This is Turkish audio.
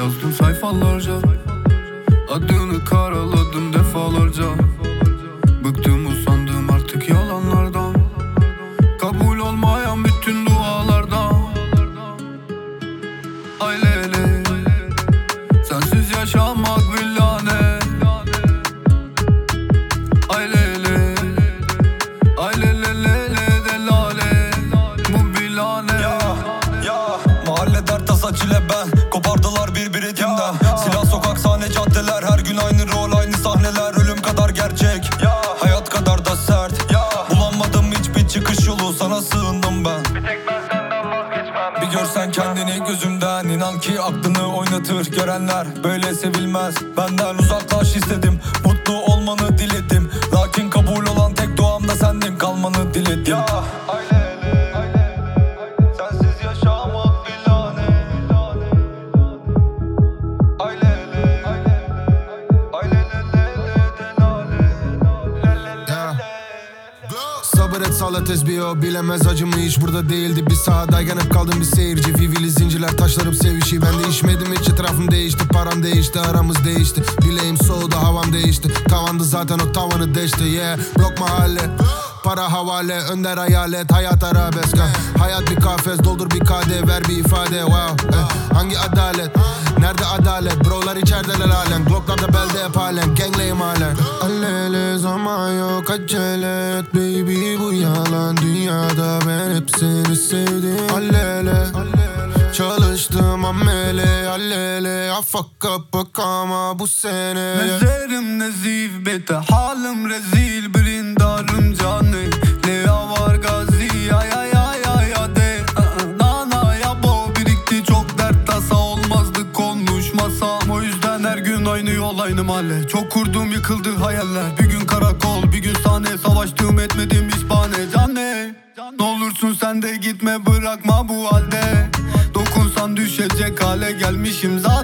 yazdım sayfalarca, adını karaladım defalarca. Bıktım usandım artık yalanlardan, kabul olmayan bütün dualardan. Ay lele, sensiz yaşamak bir lanet. Ay lele, ay lele lele de lale, bu bir lanet. Ya mahalle dert tasa çile ben, kopardılar bir ritimden. Silah sokak sahne caddeler, her gün aynı rol aynı sahneler. Ölüm kadar gerçek, hayat kadar da sert. Bulanmadım hiçbir çıkış yolu, sana sığındım ben. Bir tek ben senden vazgeçmem. Bir görsen kendini gözümden, inan ki aklını oynatır. Görenler böyle sevilmez, benden uzaklaş istedim. Mutlu olmanı diledim, lakin kabul olan tek duam da sendin, kalmanı diledim. Sensiz yaşamak bir lanet. Ay lele, ay lele Sabır et salla tesbih, o bilemez acımı hiç burada değildi. Bir sahadayken hep kaldım bir seyirci. Vivili zincirler taşlarım sevişi. Ben değişmedim hiç, etrafım değişti. Param değişti, aramız değişti. Bileğim soğudu, havam değişti. Tavandı zaten, o tavanı deşti. Blok mahalle, para havale, önder hayalet. Hayat arabesk, hayat bir kafes. Doldur bir kadeh, ver bir ifade. Hangi adalet, nerede adalet? Brolar içerideler halen, Glocklarda belde hep halen. Gangleyim halen. Allele zaman yok, acele et baby, bu yalan dünyada. Ben hep seni sevdim. Allele, çalıştım amele. Allele, I fuck up ama bu sene. Mezerim nezif bete, halim rezil. Birindarım canı, Lea var gazi. Ay ay ay ay ay de nana ya bo. Birikti çok dert tasa, olmazdı konuşmasam. O yüzden her gün aynı yol aynı mahalle. Çok kurdum yıkıldı hayaller. Bir gün karakol, bir gün sahne. Savaştım etmedim hiç bahane. Canne, ne olursun sen de gitme, bırakma bu halde. Dokunsan düşecek hale gelmişim zaten.